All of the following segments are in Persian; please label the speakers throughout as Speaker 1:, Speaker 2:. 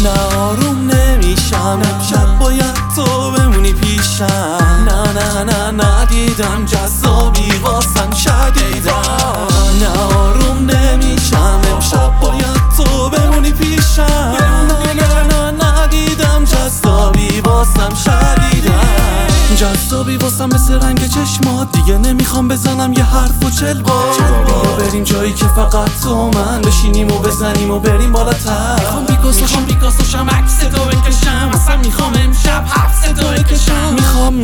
Speaker 1: نه آروم نمیشم، امشب باید تو بمونی پیشم. نه ندیدم جذابی واسم شدیدم. نه آروم نمیشم، امشب باید تو بمونی پیشم. نه ندیدم جذابی واسم شدیدم. جذابی واسم مثل رنگ چشمات، دیگه نمیخوام بزنم یه حرف و چل بار. بیا بریم جایی که فقط تو من بشینیم و بزنیم و بریم بالاتر. میخوام بیکاسوشم عکس تو بکشم، اصلا میخوام امشب حبس تو بکشم.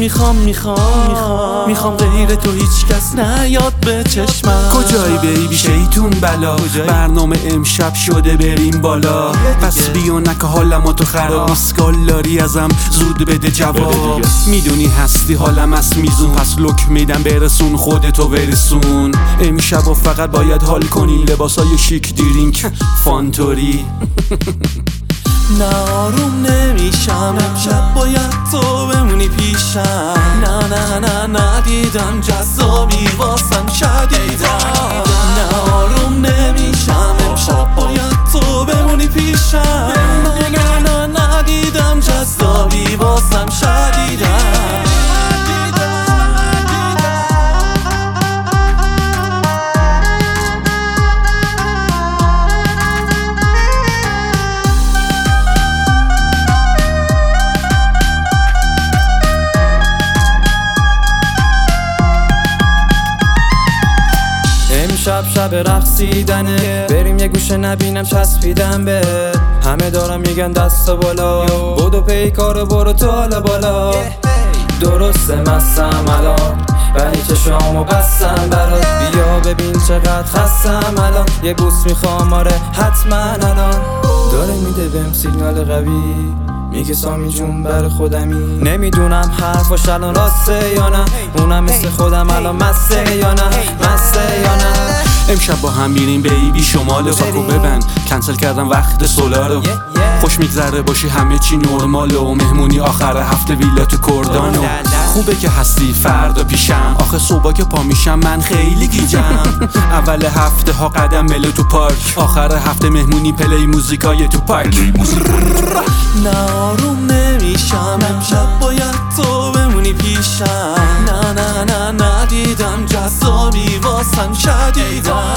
Speaker 1: میخوام غیر تو هیچ کس نیاد به چشمم.
Speaker 2: کجایی بیبی شیطون بلا، برنامه امشب شده بریم بالا. پس بیا نکه حالم تو خراب، اسکال داری ازم زود بده جواب. میدونی هستی حالم از میزون، پس لک میدم برسون خودتو برسون. امشب و فقط باید حال کنی، لباسای شیک درینک فانتوری.
Speaker 1: نه آروم نمیشم، امشب باید تو بمونی پیشم. نه ندیدم جذابی واسم شدیدم. نه آروم نمیشم، امشب باید تو بمونی پیشم. نه ندیدم جذابی واسم شدیدم. شب رقصیدنه، بریم یه گوشه نبینم چسبیدم به همه. دارم میگن دست بالا، بودو پیکارو برو تو حالا بالا. درسته مستم الان ولی چشامو بستم برات. بیا ببین چقدر خستم الان، یه بوس میخوام آره حتما الان. داره میده بهم سیگنال قوی، میگه سامی جون بر خودمی. نمیدونم حرفاش الان راسته یا نه، اونم مثل خودم الان مسته یا نه، مسته یا نه.
Speaker 2: امشب با هم میریم بیبی شمال، فاکو ببند کنسل کردم وقت سولارو. خوش میگذره باشی همه چی نرماله، و مهمونی آخر هفته ویلا تو کردانو. خوبه که هستی فردا پیشم، آخه صبح که پا میشم من خیلی گیجم. اول هفته ها قدم مله تو پارک، آخر هفته مهمونی پلی موزیکای تو پارک.
Speaker 1: نه آروم نمیشم، امشب باید تو بمونی پیشم. نه ندیدم جذابی واسم شدیدم.